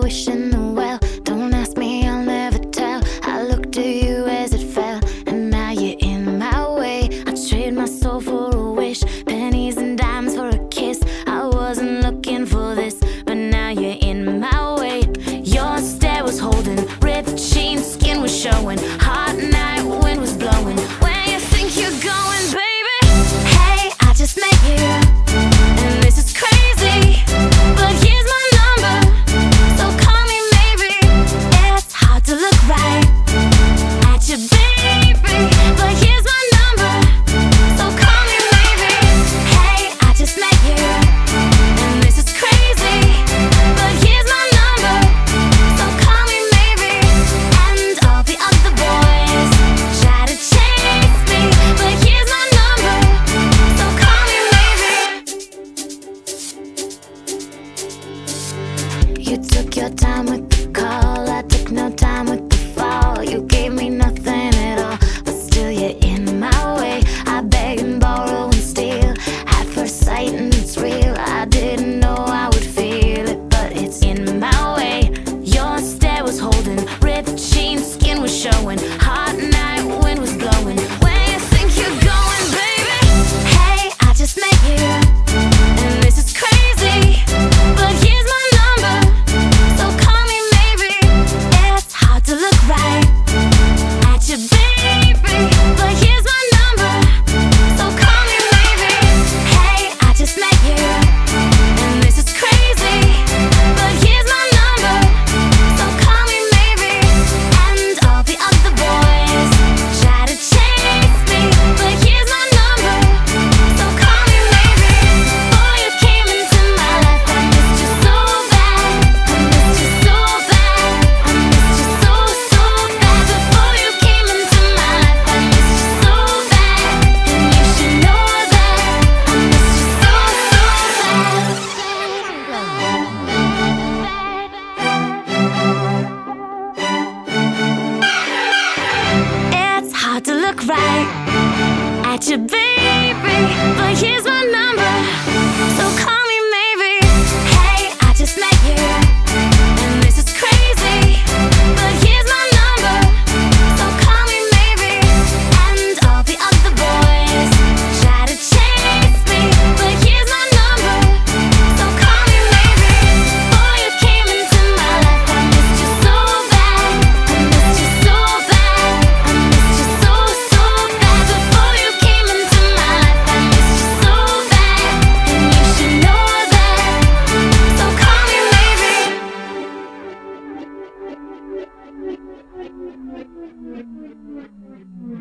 wish in the well. Don't ask me, I'll never tell. I looked at you as it fell, and now you're in my way. I trade my soul for a wish, pennies and dimes for a kiss. I wasn't looking for this, but now you're in my way. Your stare was holding, ripped jeans, skin was showing. Hot night, wind was blowing. Where you think you're going, baby? Hey, I just met you, and this is crazy, but here's my number, so call me maybe. It's hard to look right at you, baby, but here's my number, so call me maybe. Hey, I just met you, and this is crazy, but here's my number, so call me maybe. And all the other boys try to chase me, but here's my number, so call me maybe. You took your time with the call, I took no time with the fall. You gave me nothing at all, but still you're in my way. I beg and borrow and steal at first sight, and it's real. I didn't know I would feel it, but it's in my way. Your stare was holding, ripped jeans, skin was showing. Hot night, wind was blowing. Where you think you're going, baby? Hey, I just met you, and this is crazy, but here's my number, so call me maybe. It's hard to look right at you, baby, but here's my number, so call me maybe. Hey, I just met you, and this is crazy, but here's my number, so call me maybe. And all the other boys try to chase me, but here's my number, so call me maybe. Before you came into my life, I missed you so bad. I missed you so bad. I missed you so, so bad. Before you came into my life, I missed you so bad. And you should know that I missed you so, so bad. It's hard to look right at you, baby, but here's my number, so call me maybe. Hey, I just met you, and this is crazy, but here's my number, so call me maybe. And all the other boys try to chase me, but here's my number, so call me maybe. Before you came into my life, I missed you so bad. I missed you so bad. I missed you so, so bad. Before you came into my life, I missed you so bad. And you should know that, so call me maybe.